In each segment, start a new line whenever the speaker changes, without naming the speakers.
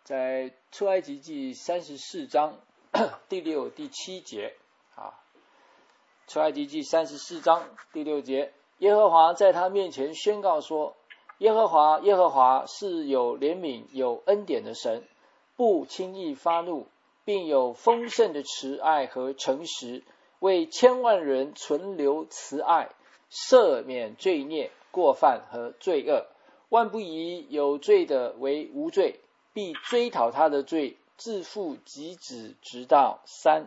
在出埃及记34章第6、第7节啊，出埃及记34章第6节，耶和华在他面前宣告说：耶和华，耶和华是有怜悯、有恩典的神，不轻易发怒，并有丰盛的慈爱和诚实，为千万人存留慈爱，赦免罪孽、过犯和罪恶。万不以有罪的为无罪，必追讨他的罪，自父及子，直到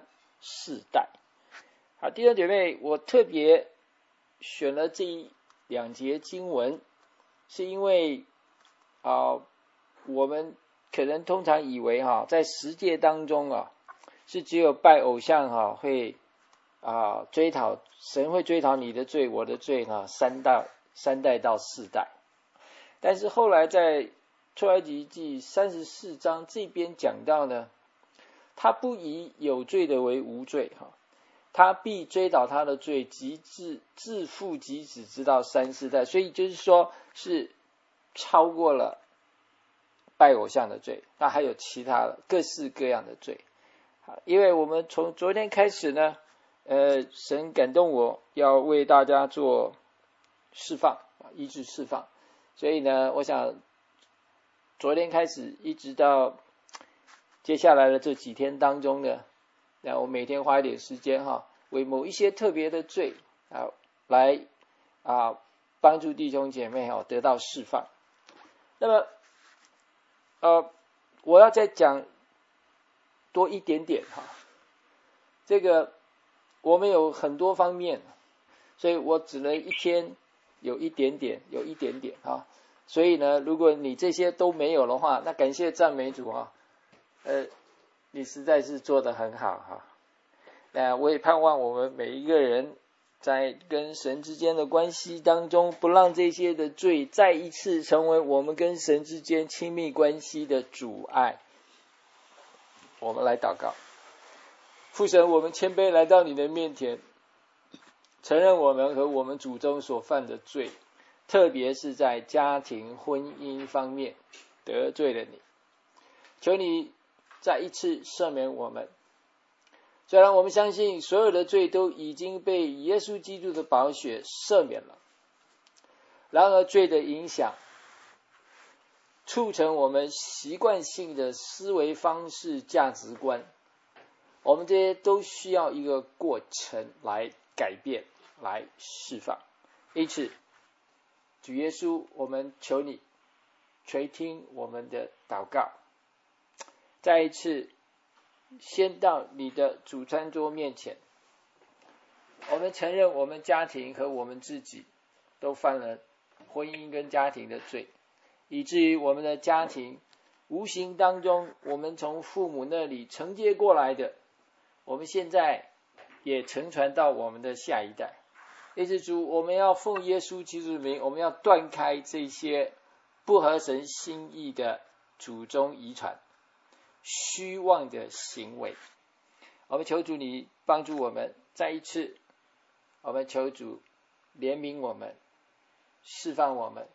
3、4代。好，弟兄姐妹，我特别选了这2节经文，是因为我们可能通常以为在十诫当中是只有拜偶像会追讨，神会追讨你的罪、我的罪3代到4代。但是后来在出埃及记34章这边讲到呢，他不以有罪的为无罪，他必追讨他的罪，自父及子，直到3、4代。所以就是说是超过了拜偶像的罪，那还有其他的各式各样的罪。因为我们从昨天开始呢，神感动我要为大家做释放，医治释放。所以呢，我想昨天开始一直到接下来的这几天当中呢，那我每天花一点时间为某一些特别的罪来帮助弟兄姐妹得到释放。那么我要再讲多一点点这个我们有很多方面，所以我只能一天有一点点所以呢，如果你这些都没有的话，那感谢赞美主你实在是做得很好那我也盼望我们每一个人在跟神之间的关系当中，不让这些的罪再一次成为我们跟神之间亲密关系的阻碍。我们来祷告。父神，我们谦卑来到你的面前，承认我们和我们祖宗所犯的罪，特别是在家庭婚姻方面得罪了你，求你再一次赦免我们。虽然我们相信所有的罪都已经被耶稣基督的宝血赦免了，然而罪的影响促成我们习惯性的思维方式、价值观，我们这些都需要一个过程来改变、来释放。因此主耶稣，我们求你垂听我们的祷告，再一次先到你的主餐桌面前，我们承认我们家庭和我们自己都犯了婚姻跟家庭的罪，以至于我们的家庭无形当中，我们从父母那里承接过来的，我们现在也承传到我们的下一代。因此主，我们要奉耶稣基督的名，我们要断开这些不合神心意的祖宗遗传、虚妄的行为。我们求主你帮助我们，再一次我们求主怜悯我们，释放我们，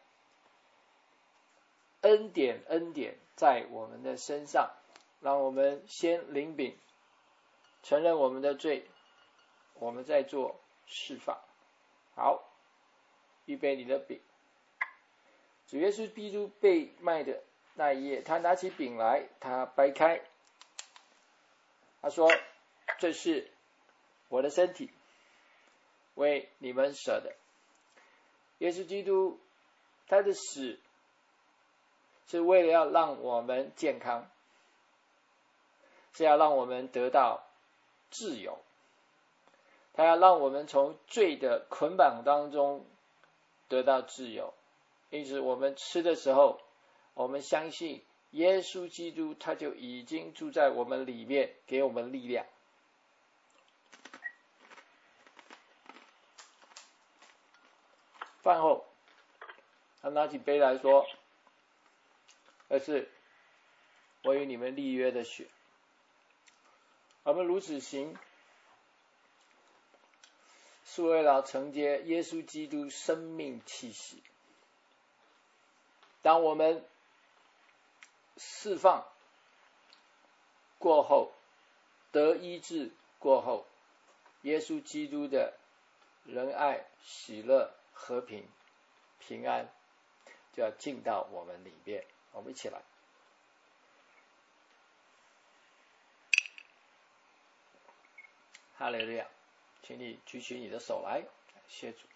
恩典在我们的身上，让我们先领饼，承认我们的罪，我们再做释放。好，预备你的饼。主耶稣基督被卖的那一夜，他拿起饼来，他掰开，他说：这是我的身体，为你们舍的。耶稣基督他的死是为了要让我们健康，是要让我们得到自由，他要让我们从罪的捆绑当中得到自由。因此我们吃的时候，我们相信耶稣基督他就已经住在我们里面，给我们力量。饭后他拿起杯来说：而是我与你们立约的血。我们如此行，是为了承接耶稣基督生命气息。当我们释放过后，得医治过后，耶稣基督的仁爱、喜乐、和平、平安就要进到我们里面。我们一起来。哈利路亚，请你举起你的手来，谢主。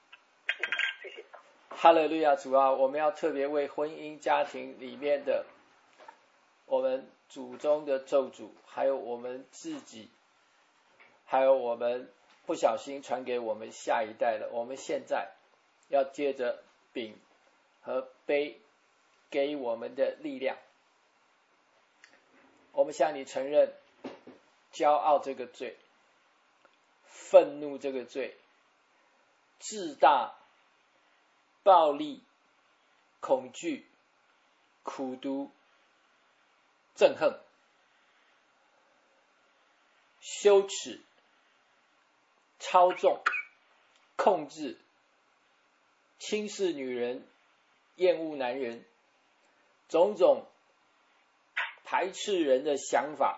哈利路亚，主啊，我们要特别为婚姻家庭里面的我们祖宗的咒诅，还有我们自己，还有我们不小心传给我们下一代的，我们现在要借着饼和杯给我们的力量，我们向你承认骄傲这个罪，愤怒这个罪，自大、暴力、恐惧、苦毒、憎恨、羞耻、操纵、控制、轻视女人、厌恶男人，种种排斥人的想法，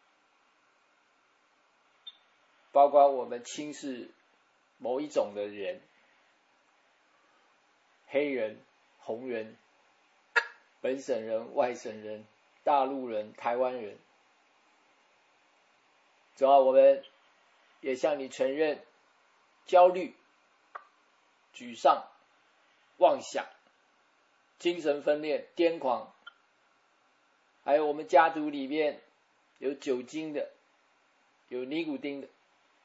包括我们轻视某一种的人，黑人、红人、本省人、外省人、大陆人、台湾人。主啊，我们也向你承认焦虑、沮丧、妄想、精神分裂、癫狂，还有我们家族里面有酒精的，有尼古丁的，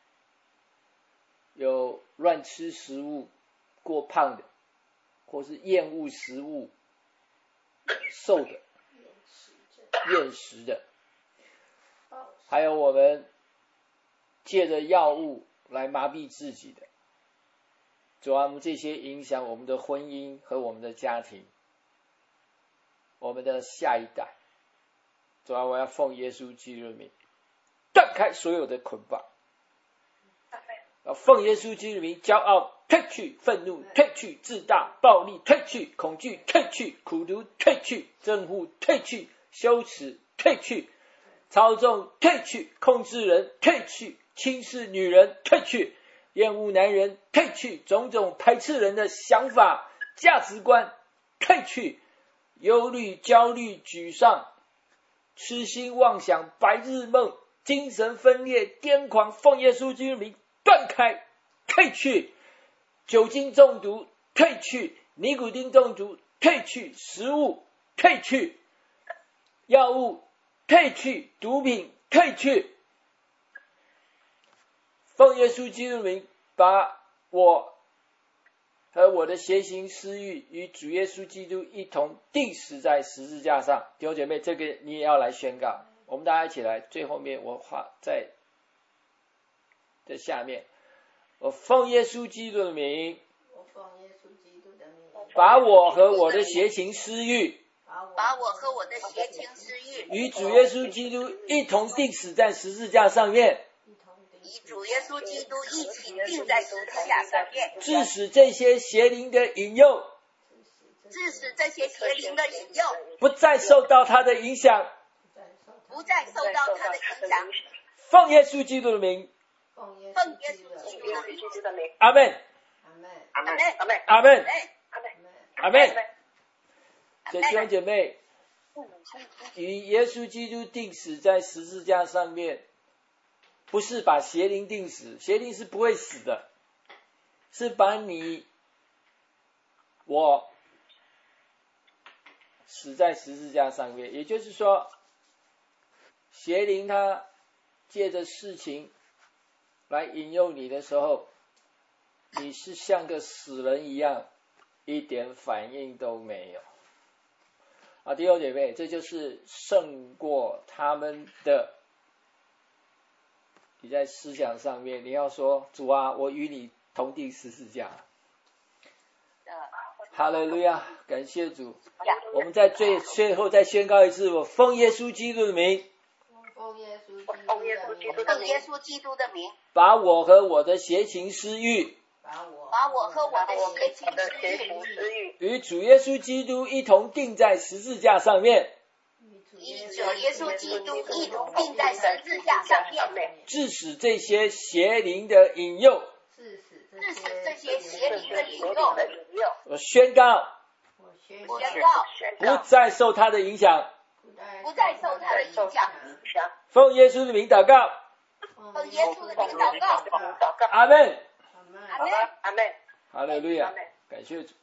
有乱吃食物、过胖的，或是厌恶食物、瘦的、厌食的，还有我们借着药物来麻痹自己的。主啊，我们这些影响我们的婚姻和我们的家庭，我们的下一代。主啊，我要奉耶稣基督的名断开所有的捆绑，要奉耶稣基督的名，骄傲退去，愤怒退去，自大暴力退去，恐惧退去，苦毒退去，憎恶退去，羞耻退去，操纵退去，控制人退去，轻视女人退去，厌恶男人退去，种种排斥人的想法价值观退去，忧虑焦虑沮丧痴心妄想白日梦精神分裂癫狂，奉耶稣基督名断开退去，酒精中毒退去，尼古丁中毒退去，食物退去，药物退去，毒品退去。奉耶稣基督名，把我和我的邪行私欲与主耶稣基督一同钉死在十字架上。弟兄姐妹，这个你也要来宣告。我们大家一起来，最后面我画在这下面。我奉耶稣基督的名，把我和我的邪情私欲与主耶稣基督一同钉死在十字架上面，
与主耶稣基督一起钉在十字架上面，
致使这些邪灵的引诱不再受到他的影响，奉耶稣基督的名，阿们，阿们，阿们，阿们。所以弟兄姐妹，与耶稣基督钉死在十字架上面，不是把邪灵钉死，邪灵是不会死的，是把你我死在十字架上面。也就是说，邪灵它借着事情来引诱你的时候，你是像个死人一样，一点反应都没有。弟兄姐妹，这就是胜过他们的。你在思想上面，你要说主啊，我与你同钉十字架。哈利路亚，感谢主。我们在最后再宣告一次，我奉耶稣基督的名，
奉耶稣基督的名，
把我和我的邪情私欲与主耶稣基督一同钉在十字架上面，
以主耶稣基督一同钉在十字架上面，
致使这些邪灵的引诱。
致使这些邪灵的引诱。
我宣告，不再受他的影响，
不再受他的影响。
奉耶稣的名祷告，
奉耶稣的名祷告。
阿门，
阿门。
哈利路亚，感谢主。